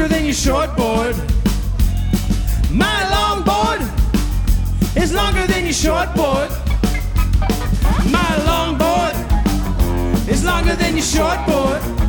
longer than your shortboard. My longboard is longer than your shortboard. My longboard is longer than your shortboard.